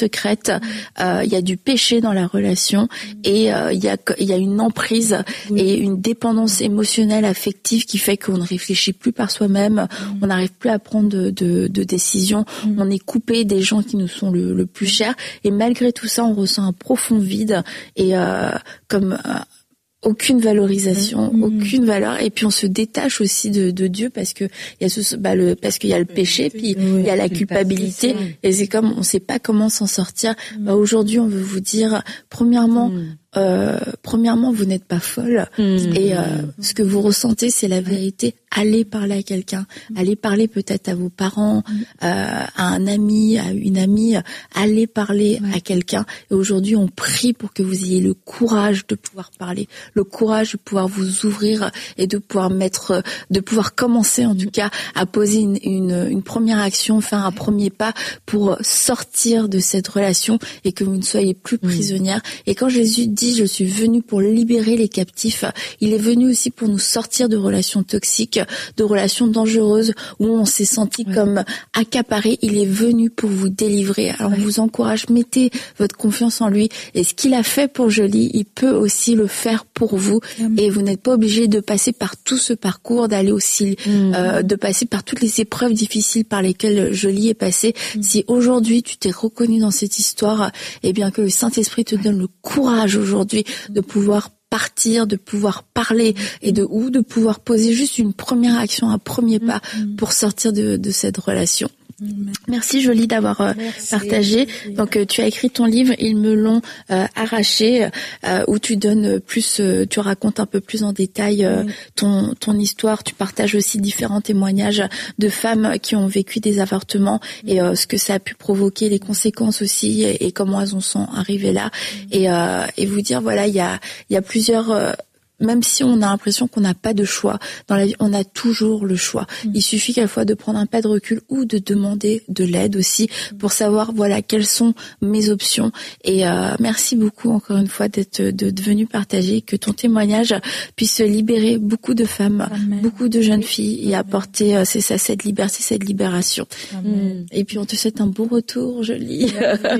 secrète, euh, il y a du péché dans la relation et euh, il y a il y a une emprise oui. et une dépendance émotionnelle, affective qui fait qu'on ne réfléchit plus par soi-même, mmh. on n'arrive plus à prendre de, de, de décisions, mmh. on est coupé des gens qui nous sont le, le plus chers et malgré tout ça, on ressent un profond vide et euh, comme euh, aucune valorisation, mmh. aucune valeur, et puis on se détache aussi de, de Dieu parce que il y a ce, bah le, parce qu'il y a le péché, puis il y a la culpabilité, et c'est comme on sait pas comment s'en sortir. Mmh. Bah aujourd'hui, on veut vous dire, premièrement, mmh. Euh, premièrement, vous n'êtes pas folle mmh. et euh, ce que vous ressentez, c'est la vérité. Allez parler à quelqu'un, allez parler peut-être à vos parents, mmh. euh, à un ami, à une amie. Allez parler ouais. à quelqu'un. Et aujourd'hui, on prie pour que vous ayez le courage de pouvoir parler, le courage de pouvoir vous ouvrir et de pouvoir mettre, de pouvoir commencer en tout cas à poser une, une, une première action, faire un premier pas pour sortir de cette relation et que vous ne soyez plus prisonnière. Mmh. Et quand Jésus dit je suis venu pour libérer les captifs, il est venu aussi pour nous sortir de relations toxiques, de relations dangereuses où on s'est senti ouais. comme accaparé. Il est venu pour vous délivrer. Alors ouais. on vous encourage, mettez votre confiance en lui et ce qu'il a fait pour Jolie, il peut aussi le faire pour vous. Mmh. Et vous n'êtes pas obligé de passer par tout ce parcours, d'aller aussi mmh. euh, de passer par toutes les épreuves difficiles par lesquelles Jolie est passée. Mmh. Si aujourd'hui tu t'es reconnu dans cette histoire, eh bien que le Saint-Esprit te donne le courage aujourd'hui aujourd'hui de pouvoir partir, de pouvoir parler et de ou de pouvoir poser juste une première action, un premier pas pour sortir de, de cette relation. Merci Jolie d'avoir euh, partagé. Donc euh, tu as écrit ton livre Ils me l'ont euh, arraché euh, où tu donnes plus, euh, tu racontes un peu plus en détail euh, ton ton histoire. Tu partages aussi différents témoignages de femmes qui ont vécu des avortements et euh, ce que ça a pu provoquer, les conséquences aussi et, et comment elles en sont arrivées là. Et euh, et vous dire voilà il y a il y a plusieurs euh, même si on a l'impression qu'on n'a pas de choix dans la vie, on a toujours le choix. Mmh. Il suffit quelquefois de prendre un pas de recul ou de demander de l'aide aussi pour savoir voilà quelles sont mes options. Et euh, merci beaucoup encore une fois d'être de, de venu partager, que ton témoignage puisse libérer beaucoup de femmes, Amen. Beaucoup de jeunes filles et Amen. Apporter euh, c'est ça cette liberté, cette libération. Amen. Et puis on te souhaite un bon retour, Jolie.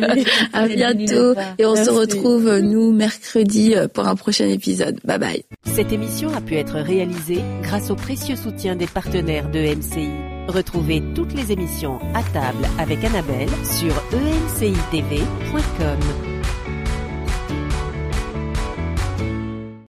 À bientôt et on merci. Se retrouve nous mercredi pour un prochain épisode. Bye bye. Cette émission a pu être réalisée grâce au précieux soutien des partenaires de E M C I. Retrouvez toutes les émissions à table avec Annabelle sur e m c i t v point com.